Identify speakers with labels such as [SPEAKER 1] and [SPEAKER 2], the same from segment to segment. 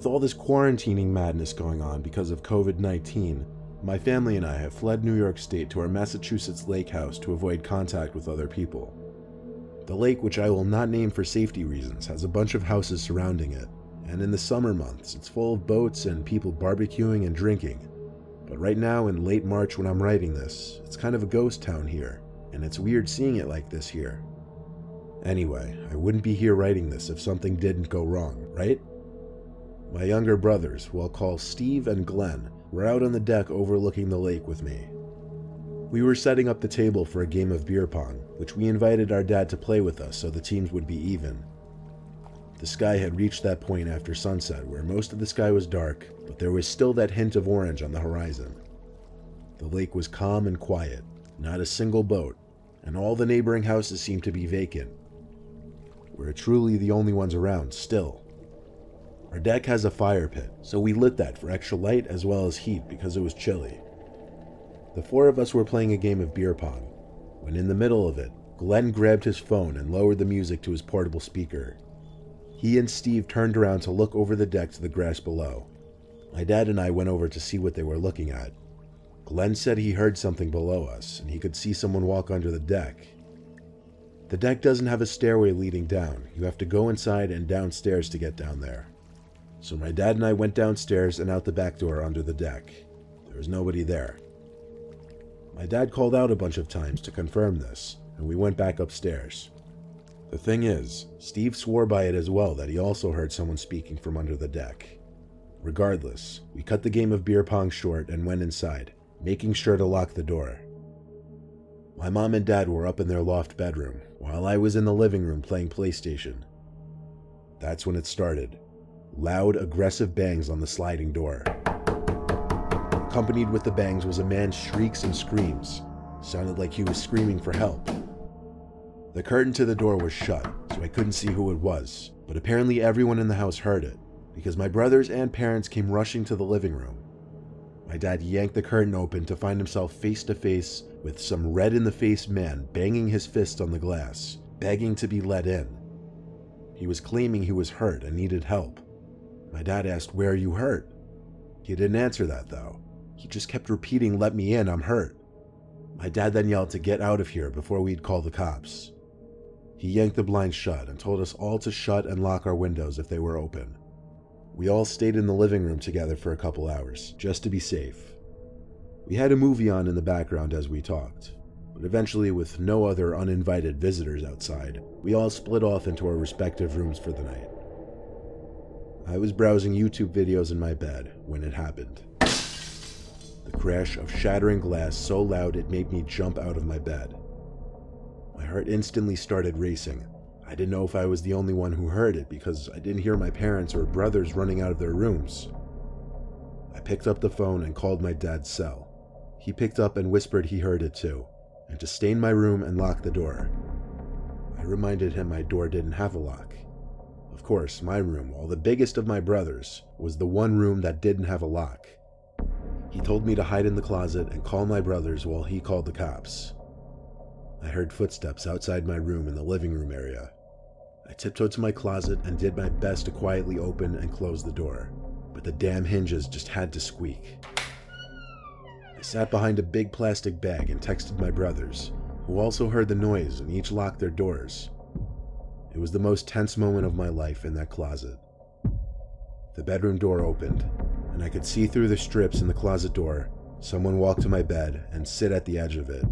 [SPEAKER 1] all this quarantining madness going on because of COVID-19, my family and I have fled New York State to our Massachusetts lake house to avoid contact with other people. The lake, which I will not name for safety reasons, has a bunch of houses surrounding it, and in the summer months it's full of boats and people barbecuing and drinking. But right now in late March when I'm writing this, it's kind of a ghost town here, and it's weird seeing it like this here. Anyway, I wouldn't be here writing this if something didn't go wrong, right? My younger brothers, who I'll call Steve and Glenn, were out on the deck overlooking the lake with me. We were setting up the table for a game of beer pong, which we invited our dad to play with us so the teams would be even. The sky had reached that point after sunset where most of the sky was dark, but there was still that hint of orange on the horizon. The lake was calm and quiet, not a single boat, and all the neighboring houses seemed to be vacant. We're truly the only ones around still. Our deck has a fire pit, so we lit that for extra light as well as heat because it was chilly. The four of us were playing a game of beer pong, when in the middle of it, Glenn grabbed his phone and lowered the music to his portable speaker. He and Steve turned around to look over the deck to the grass below. My dad and I went over to see what they were looking at. Glenn said he heard something below us, and he could see someone walk under the deck. The deck doesn't have a stairway leading down. You have to go inside and downstairs to get down there. So my dad and I went downstairs and out the back door under the deck. There was nobody there. My dad called out a bunch of times to confirm this, and we went back upstairs. The thing is, Steve swore by it as well that he also heard someone speaking from under the deck. Regardless, we cut the game of beer pong short and went inside, making sure to lock the door. My mom and dad were up in their loft bedroom, while I was in the living room playing PlayStation. That's when it started. Loud, aggressive bangs on the sliding door. Accompanied with the bangs was a man's shrieks and screams. Sounded like he was screaming for help. The curtain to the door was shut, so I couldn't see who it was, but apparently everyone in the house heard it, because my brothers and parents came rushing to the living room. My dad yanked the curtain open to find himself face to face with some red-in-the-face man banging his fist on the glass, begging to be let in. He was claiming he was hurt and needed help. My dad asked, "Where are you hurt?" He didn't answer that though. He just kept repeating, "Let me in, I'm hurt." My dad then yelled to get out of here before we'd call the cops. He yanked the blinds shut and told us all to shut and lock our windows if they were open. We all stayed in the living room together for a couple hours, just to be safe. We had a movie on in the background as we talked, but eventually, with no other uninvited visitors outside, we all split off into our respective rooms for the night. I was browsing YouTube videos in my bed when it happened. The crash of shattering glass so loud it made me jump out of my bed. My heart instantly started racing. I didn't know if I was the only one who heard it because I didn't hear my parents or brothers running out of their rooms. I picked up the phone and called my dad's cell. He picked up and whispered he heard it too, and to stay in my room and lock the door. I reminded him my door didn't have a lock. Of course, my room, while the biggest of my brothers, was the one room that didn't have a lock. He told me to hide in the closet and call my brothers while he called the cops. I heard footsteps outside my room in the living room area. I tiptoed to my closet and did my best to quietly open and close the door, but the damn hinges just had to squeak. I sat behind a big plastic bag and texted my brothers, who also heard the noise and each locked their doors. It was the most tense moment of my life in that closet. The bedroom door opened, and I could see through the strips in the closet door someone walk to my bed and sit at the edge of it.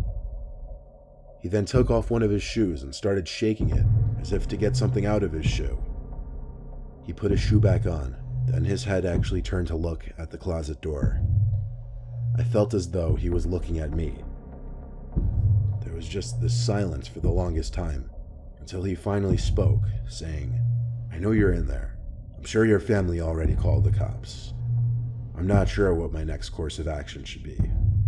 [SPEAKER 1] He then took off one of his shoes and started shaking it, as if to get something out of his shoe. He put his shoe back on, then his head actually turned to look at the closet door. I felt as though he was looking at me. There was just this silence for the longest time, until he finally spoke, saying, "I know you're in there. I'm sure your family already called the cops. I'm not sure what my next course of action should be."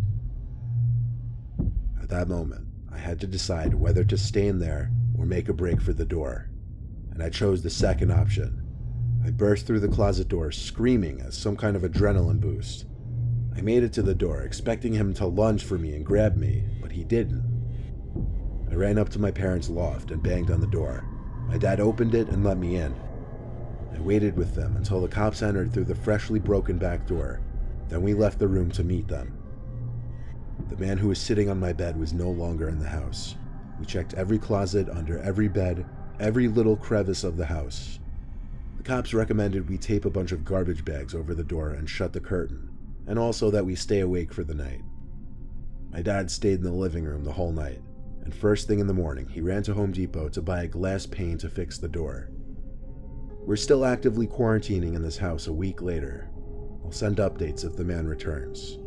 [SPEAKER 1] At that moment, I had to decide whether to stay in there or make a break for the door, and I chose the second option. I burst through the closet door screaming as some kind of adrenaline boost. I made it to the door, expecting him to lunge for me and grab me, but he didn't. I ran up to my parents' loft and banged on the door. My dad opened it and let me in. I waited with them until the cops entered through the freshly broken back door. Then we left the room to meet them. The man who was sitting on my bed was no longer in the house. We checked every closet, under every bed, every little crevice of the house. The cops recommended we tape a bunch of garbage bags over the door and shut the curtain, and also that we stay awake for the night. My dad stayed in the living room the whole night, and first thing in the morning he ran to Home Depot to buy a glass pane to fix the door. We're still actively quarantining in this house a week later. I'll send updates if the man returns.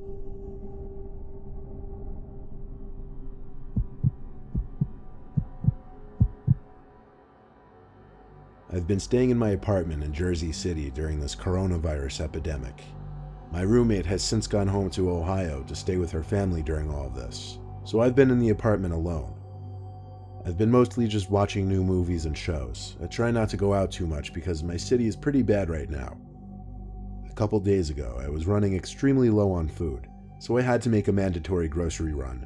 [SPEAKER 1] I've been staying in my apartment in Jersey City during this coronavirus epidemic. My roommate has since gone home to Ohio to stay with her family during all of this, so I've been in the apartment alone. I've been mostly just watching new movies and shows. I try not to go out too much because my city is pretty bad right now. A couple days ago, I was running extremely low on food, so I had to make a mandatory grocery run.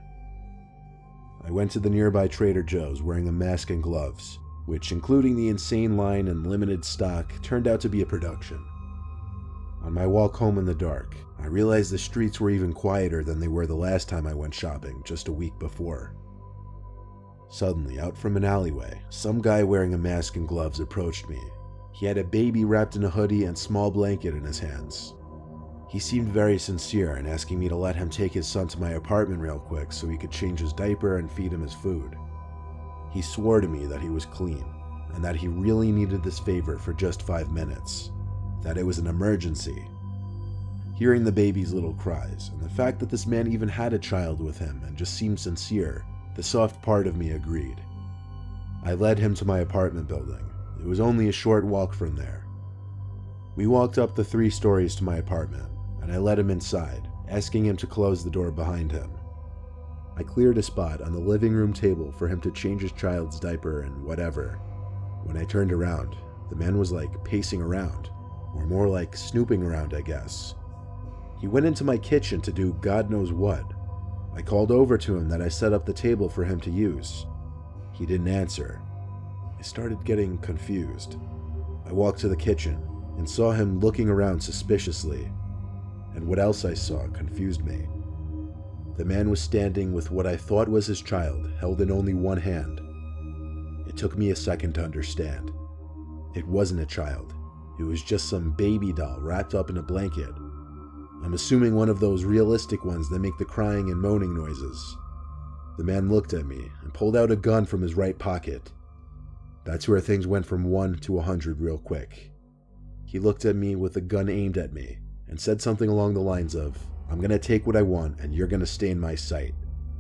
[SPEAKER 1] I went to the nearby Trader Joe's wearing a mask and gloves, which, including the insane line and limited stock, turned out to be a production. On my walk home in the dark, I realized the streets were even quieter than they were the last time I went shopping, just a week before. Suddenly, out from an alleyway, some guy wearing a mask and gloves approached me. He had a baby wrapped in a hoodie and small blanket in his hands. He seemed very sincere in asking me to let him take his son to my apartment real quick so he could change his diaper and feed him his food. He swore to me that he was clean, and that he really needed this favor for just 5 minutes, that it was an emergency. Hearing the baby's little cries, and the fact that this man even had a child with him and just seemed sincere, the soft part of me agreed. I led him to my apartment building. It was only a short walk from there. We walked up the 3 stories to my apartment, and I led him inside, asking him to close the door behind him. I cleared a spot on the living room table for him to change his child's diaper and whatever. When I turned around, the man was like pacing around, or more like snooping around, I guess. He went into my kitchen to do God knows what. I called over to him that I set up the table for him to use. He didn't answer. I started getting confused. I walked to the kitchen and saw him looking around suspiciously, and what else I saw confused me. The man was standing with what I thought was his child, held in only one hand. It took me a second to understand. It wasn't a child. It was just some baby doll wrapped up in a blanket. I'm assuming one of those realistic ones that make the crying and moaning noises. The man looked at me and pulled out a gun from his right pocket. That's where things went from 1 to 100 real quick. He looked at me with a gun aimed at me and said something along the lines of, "I'm gonna take what I want and you're gonna stay in my sight."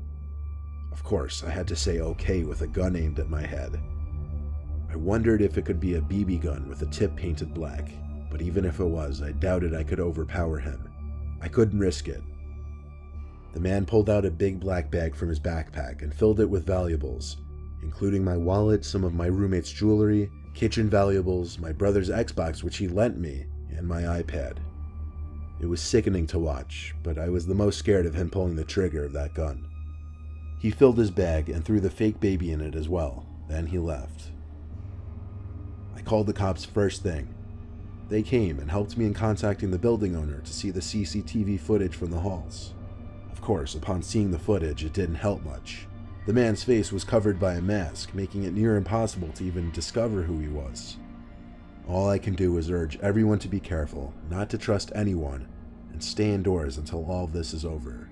[SPEAKER 1] Of course, I had to say okay with a gun aimed at my head. I wondered if it could be a BB gun with a tip painted black, but even if it was, I doubted I could overpower him. I couldn't risk it. The man pulled out a big black bag from his backpack and filled it with valuables, including my wallet, some of my roommate's jewelry, kitchen valuables, my brother's Xbox which he lent me, and my iPad. It was sickening to watch, but I was the most scared of him pulling the trigger of that gun. He filled his bag and threw the fake baby in it as well, then he left. I called the cops first thing. They came and helped me in contacting the building owner to see the CCTV footage from the halls. Of course, upon seeing the footage, it didn't help much. The man's face was covered by a mask, making it near impossible to even discover who he was. All I can do is urge everyone to be careful, not to trust anyone, and stay indoors until all of this is over.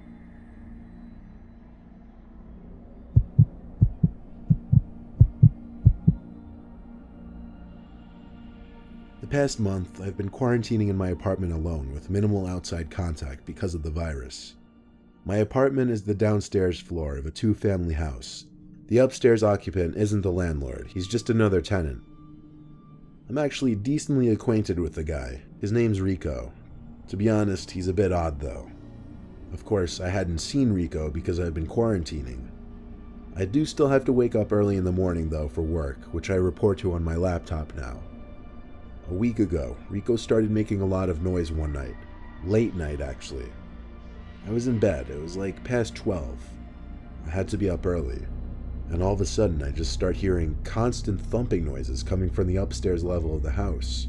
[SPEAKER 1] The past month, I've been quarantining in my apartment alone with minimal outside contact because of the virus. My apartment is the downstairs floor of a 2-family house. The upstairs occupant isn't the landlord, he's just another tenant. I'm actually decently acquainted with the guy. His name's Rico. To be honest, he's a bit odd though. Of course, I hadn't seen Rico because I've been quarantining. I do still have to wake up early in the morning though for work, which I report to on my laptop now. A week ago, Rico started making a lot of noise one night. Late night, actually. I was in bed. It was like past 12. I had to be up early. and all of a sudden I just start hearing constant thumping noises coming from the upstairs level of the house.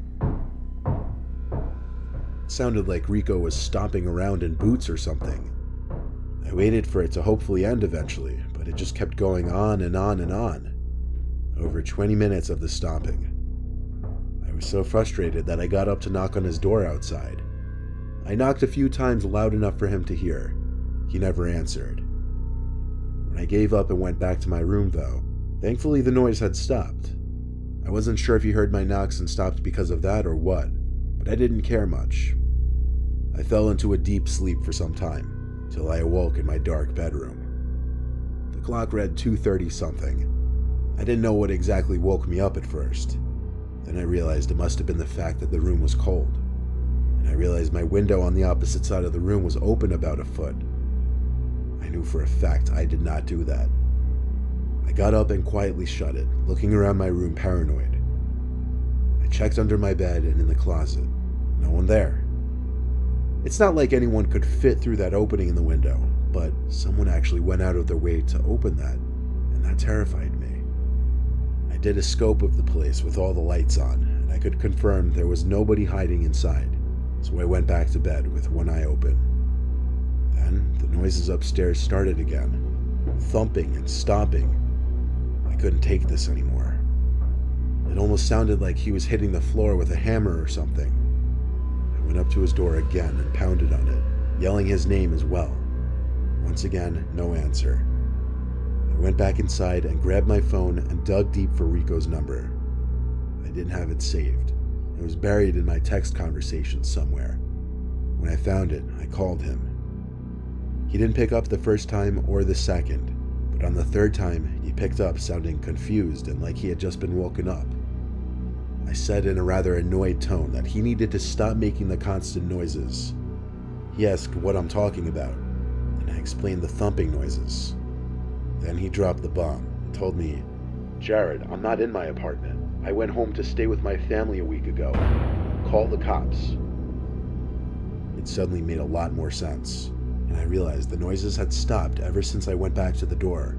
[SPEAKER 1] It sounded like Rico was stomping around in boots or something. I waited for it to hopefully end eventually, but it just kept going on and on and on. Over 20 minutes of the stomping. I was so frustrated that I got up to knock on his door outside. I knocked a few times loud enough for him to hear. He never answered. When I gave up and went back to my room though, thankfully the noise had stopped. I wasn't sure if he heard my knocks and stopped because of that or what, but I didn't care much. I fell into a deep sleep for some time, till I awoke in my dark bedroom. The clock read 2:30 something. I didn't know what exactly woke me up at first. Then I realized it must have been the fact that the room was cold. And I realized my window on the opposite side of the room was open about a foot. I knew for a fact I did not do that. I got up and quietly shut it, looking around my room paranoid. I checked under my bed and in the closet. No one there. It's not like anyone could fit through that opening in the window, but someone actually went out of their way to open that, and that terrified me. I did a scope of the place with all the lights on, and I could confirm there was nobody hiding inside, so I went back to bed with one eye open. Then the noises upstairs started again, thumping and stomping. I couldn't take this anymore. It almost sounded like he was hitting the floor with a hammer or something. I went up to his door again and pounded on it, yelling his name as well. Once again, no answer. I went back inside and grabbed my phone and dug deep for Rico's number. I didn't have it saved. It was buried in my text conversations somewhere. When I found it, I called him. He didn't pick up the first time or the second, but on the third time, he picked up sounding confused and like he had just been woken up. I said in a rather annoyed tone that he needed to stop making the constant noises. He asked what I'm talking about, and I explained the thumping noises. Then he dropped the bomb and told me, "Jared, I'm not in my apartment. I went home to stay with my family a week ago. Call the cops." It suddenly made a lot more sense, and I realized the noises had stopped ever since I went back to the door.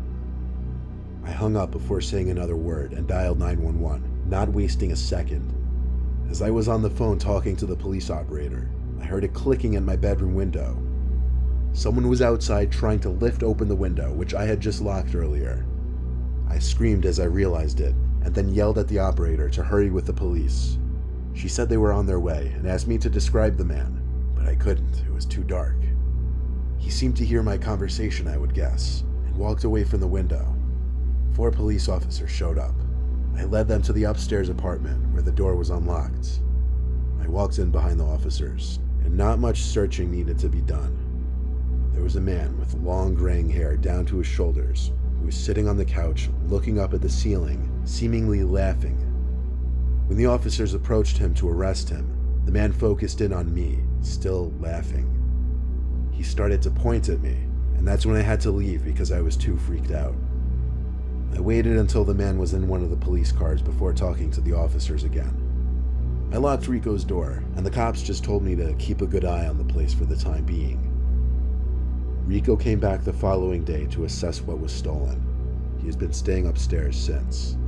[SPEAKER 1] I hung up before saying another word and dialed 911, not wasting a second. As I was on the phone talking to the police operator, I heard it clicking at my bedroom window. Someone was outside trying to lift open the window, which I had just locked earlier. I screamed as I realized it, and then yelled at the operator to hurry with the police. She said they were on their way and asked me to describe the man, but I couldn't. It was too dark. He seemed to hear my conversation, I would guess, and walked away from the window. 4 police officers showed up. I led them to the upstairs apartment where the door was unlocked. I walked in behind the officers, and not much searching needed to be done. There was a man with long graying hair down to his shoulders who was sitting on the couch looking up at the ceiling, seemingly laughing. When the officers approached him to arrest him, the man focused in on me, still laughing. He started to point at me, and that's when I had to leave because I was too freaked out. I waited until the man was in one of the police cars before talking to the officers again. I locked Rico's door, and the cops just told me to keep a good eye on the place for the time being. Rico came back the following day to assess what was stolen. He has been staying upstairs since.